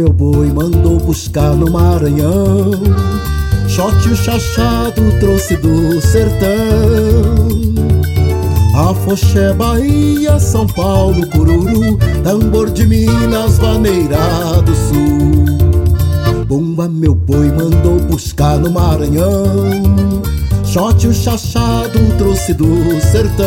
meu boi mandou buscar no Maranhão. Xote o chachado trouxe do sertão. Afoxé, Bahia, São Paulo, Cururu, tambor de Minas, vaneira do sul. Bumba, meu boi mandou buscar no Maranhão. Xote o chachado trouxe do sertão.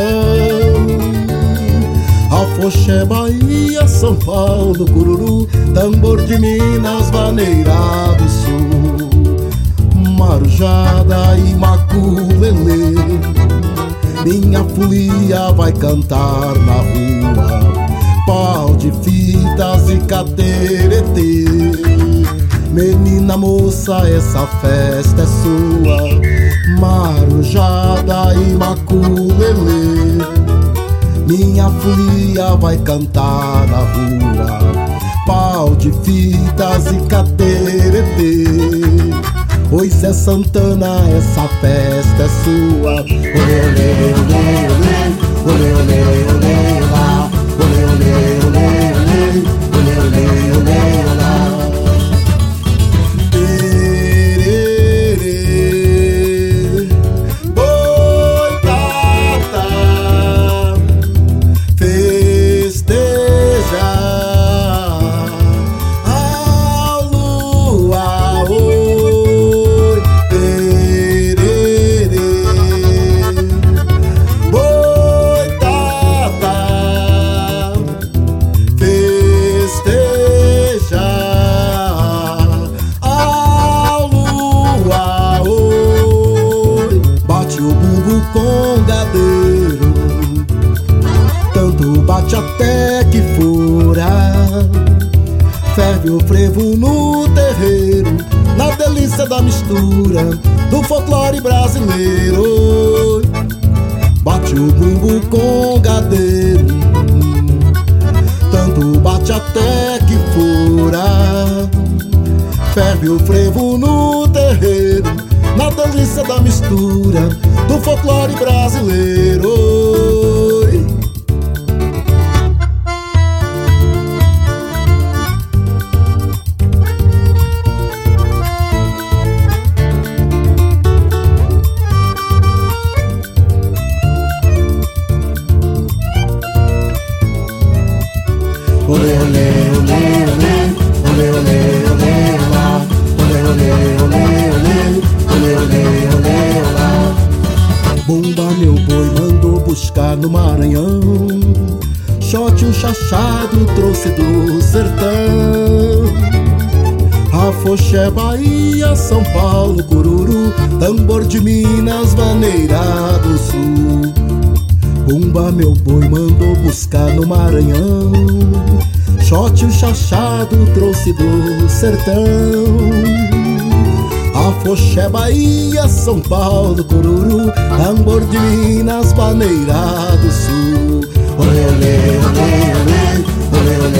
Afoxé, Bahia, São Paulo, Cururu, tambor de Minas, vaneira do sul. Marujada e maculelê, minha folia vai cantar na rua. Pau de fitas e cateretê, menina moça, essa festa é sua. Marujada e maculelê, minha folia vai cantar na rua. Pau de fitas e cateretê, oi Zé Santana, essa festa é sua. Olê, olê, olê, olê, olê, olê, olê, olá. Olê, olê, olê, olê, olê, olê, olê, olá. Tererê, boitata, festeja a lua, oi. Tererê, boitata, festeja a lua, oi. Bate o bumbo congadeiro, tanto bate até que fura. Ferve o frevo no terreiro, na delícia da mistura do folclore brasileiro. Bate o bumbo congadeiro, tanto bate até que fura. Ferve o frevo no terreiro, na delícia da mistura do folclore brasileiro. Olê, olê, olê, olê, olê, olê, olê, olá. Olê, olê, olê, olê, olê, olê, olê, olá. Bumba, meu boi mandou buscar no Maranhão. Xote um chachado trouxe do sertão. Afoxé, Bahia, São Paulo, Cururu, tambor de Minas, vaneira do sul. Bumba, meu boi mandou buscar no Maranhão. Xote o chachado trouxe do sertão. Afoxé, Bahia, São Paulo, Cururu, tambor de Minas, vaneira do sul. Olê, olê, olê, olê, olê, olê.